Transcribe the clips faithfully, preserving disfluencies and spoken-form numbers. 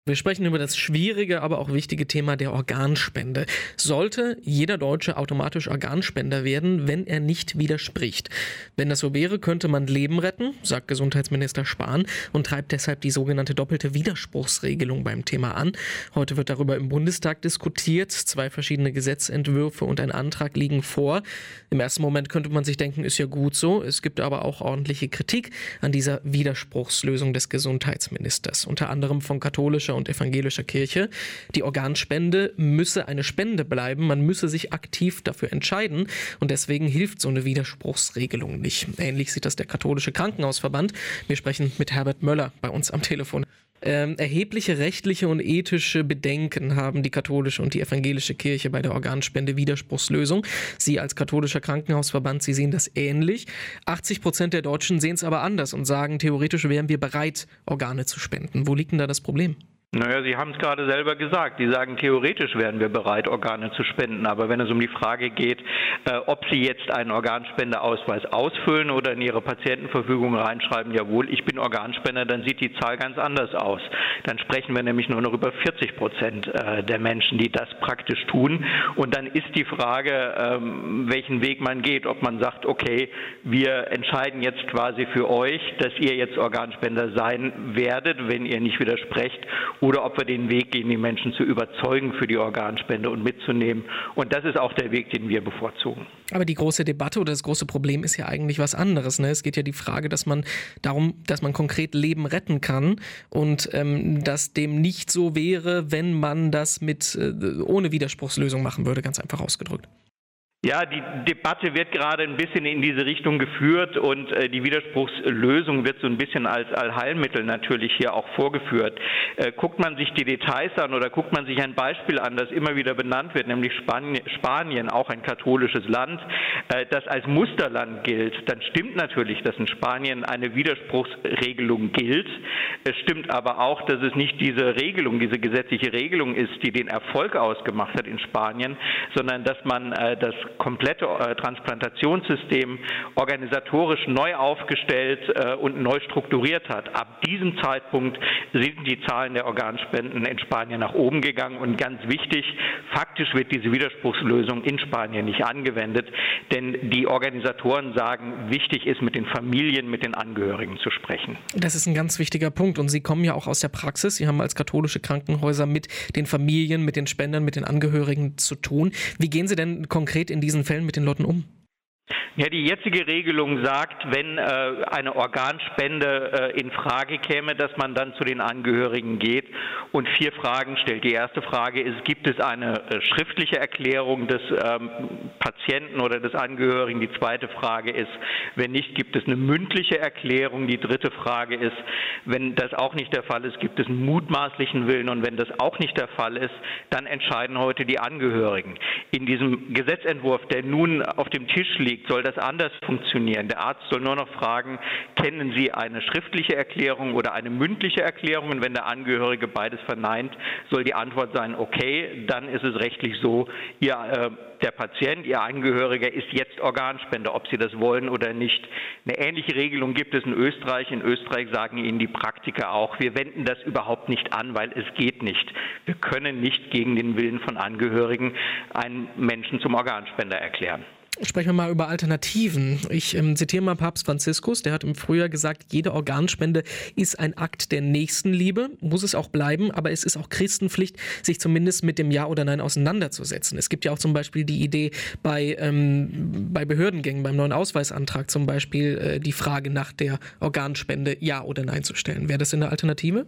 Wir sprechen über das schwierige, aber auch wichtige Thema der Organspende. Sollte jeder Deutsche automatisch Organspender werden, wenn er nicht widerspricht? Wenn das so wäre, könnte man Leben retten, sagt Gesundheitsminister Spahn und treibt deshalb die sogenannte doppelte Widerspruchsregelung beim Thema an. Heute wird darüber im Bundestag diskutiert. Zwei verschiedene Gesetzentwürfe und ein Antrag liegen vor. Im ersten Moment könnte man sich denken, ist ja gut so. Es gibt aber auch ordentliche Kritik an dieser Widerspruchslösung des Gesundheitsministers, unter anderem von katholischer und evangelischer Kirche. Die Organspende müsse eine Spende bleiben, man müsse sich aktiv dafür entscheiden und deswegen hilft so eine Widerspruchsregelung nicht. Ähnlich sieht das der katholische Krankenhausverband. Wir sprechen mit Herbert Möller bei uns am Telefon. Ähm, erhebliche rechtliche und ethische Bedenken haben die katholische und die evangelische Kirche bei der Organspende-Widerspruchslösung. Sie als katholischer Krankenhausverband, Sie sehen das ähnlich. achtzig Prozent der Deutschen sehen es aber anders und sagen, theoretisch wären wir bereit, Organe zu spenden. Wo liegt denn da das Problem? Naja, Sie haben es gerade selber gesagt. Sie sagen, theoretisch wären wir bereit, Organe zu spenden. Aber wenn es um die Frage geht, äh, ob Sie jetzt einen Organspendeausweis ausfüllen oder in Ihre Patientenverfügung reinschreiben, jawohl, ich bin Organspender, dann sieht die Zahl ganz anders aus. Dann sprechen wir nämlich nur noch über vierzig Prozent äh, der Menschen, die das praktisch tun. Und dann ist die Frage, ähm, welchen Weg man geht. Ob man sagt, okay, wir entscheiden jetzt quasi für euch, dass ihr jetzt Organspender sein werdet, wenn ihr nicht widersprecht, oder ob wir den Weg gehen, die Menschen zu überzeugen für die Organspende und mitzunehmen. Und das ist auch der Weg, den wir bevorzugen. Aber die große Debatte oder das große Problem ist ja eigentlich was anderes. Ne? Es geht ja die Frage, dass man darum, dass man konkret Leben retten kann und ähm, dass dem nicht so wäre, wenn man das mit äh, ohne Widerspruchslösung machen würde, ganz einfach ausgedrückt. Ja, die Debatte wird gerade ein bisschen in diese Richtung geführt und äh, die Widerspruchslösung wird so ein bisschen als Allheilmittel natürlich hier auch vorgeführt. Äh, guckt man sich die Details an oder guckt man sich ein Beispiel an, das immer wieder benannt wird, nämlich Spanien, Spanien auch ein katholisches Land, äh, das als Musterland gilt, dann stimmt natürlich, dass in Spanien eine Widerspruchsregelung gilt. Es stimmt aber auch, dass es nicht diese Regelung, diese gesetzliche Regelung ist, die den Erfolg ausgemacht hat in Spanien, sondern dass man äh, das komplette äh, Transplantationssystem organisatorisch neu aufgestellt äh, und neu strukturiert hat. Ab diesem Zeitpunkt sind die Zahlen der Organspenden in Spanien nach oben gegangen und ganz wichtig, faktisch wird diese Widerspruchslösung in Spanien nicht angewendet, denn die Organisatoren sagen, wichtig ist, mit den Familien, mit den Angehörigen zu sprechen. Das ist ein ganz wichtiger Punkt und Sie kommen ja auch aus der Praxis. Sie haben als katholische Krankenhäuser mit den Familien, mit den Spendern, mit den Angehörigen zu tun. Wie gehen Sie denn konkret in diesen Fällen mit den Leuten um? Ja, die jetzige Regelung sagt, wenn äh, eine Organspende äh, in Frage käme, dass man dann zu den Angehörigen geht und vier Fragen stellt. Die erste Frage ist, gibt es eine äh, schriftliche Erklärung des ähm, Patienten oder des Angehörigen? Die zweite Frage ist, wenn nicht, gibt es eine mündliche Erklärung? Die dritte Frage ist, wenn das auch nicht der Fall ist, gibt es einen mutmaßlichen Willen? Und wenn das auch nicht der Fall ist, dann entscheiden heute die Angehörigen. In diesem Gesetzentwurf, der nun auf dem Tisch liegt, soll das anders funktionieren. Der Arzt soll nur noch fragen, kennen Sie eine schriftliche Erklärung oder eine mündliche Erklärung? Und wenn der Angehörige beides verneint, soll die Antwort sein, okay, dann ist es rechtlich so, ihr, äh, der Patient, Ihr Angehöriger ist jetzt Organspender, ob Sie das wollen oder nicht. Eine ähnliche Regelung gibt es in Österreich. In Österreich sagen Ihnen die Praktiker auch, wir wenden das überhaupt nicht an, weil es geht nicht. Wir können nicht gegen den Willen von Angehörigen einen Menschen zum Organspender erklären. Sprechen wir mal über Alternativen. Ich ähm, zitiere mal Papst Franziskus, der hat im Frühjahr gesagt, jede Organspende ist ein Akt der Nächstenliebe, muss es auch bleiben, aber es ist auch Christenpflicht, sich zumindest mit dem Ja oder Nein auseinanderzusetzen. Es gibt ja auch zum Beispiel die Idee, bei, ähm, bei Behördengängen, beim neuen Ausweisantrag zum Beispiel, äh, die Frage nach der Organspende Ja oder Nein zu stellen. Wäre das eine Alternative?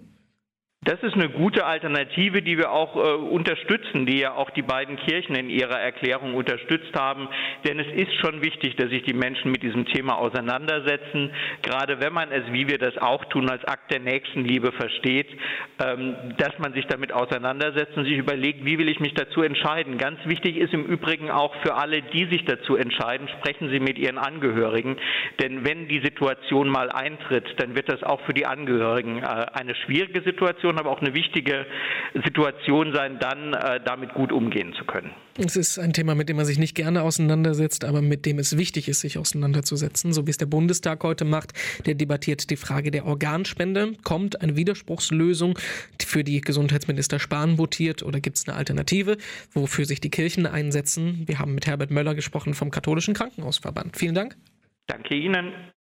Das ist eine gute Alternative, die wir auch äh, unterstützen, die ja auch die beiden Kirchen in ihrer Erklärung unterstützt haben. Denn es ist schon wichtig, dass sich die Menschen mit diesem Thema auseinandersetzen. Gerade wenn man es, wie wir das auch tun, als Akt der Nächstenliebe versteht, ähm, dass man sich damit auseinandersetzt und sich überlegt, wie will ich mich dazu entscheiden. Ganz wichtig ist im Übrigen auch für alle, die sich dazu entscheiden, sprechen Sie mit Ihren Angehörigen. Denn wenn die Situation mal eintritt, dann wird das auch für die Angehörigen äh, eine schwierige Situation Situation, aber auch eine wichtige Situation sein, dann äh, damit gut umgehen zu können. Es ist ein Thema, mit dem man sich nicht gerne auseinandersetzt, aber mit dem es wichtig ist, sich auseinanderzusetzen, so wie es der Bundestag heute macht. Der debattiert die Frage der Organspende. Kommt eine Widerspruchslösung, für die Gesundheitsminister Spahn votiert, oder gibt es eine Alternative, wofür sich die Kirchen einsetzen? Wir haben mit Herbert Möller gesprochen vom Katholischen Krankenhausverband. Vielen Dank. Danke Ihnen.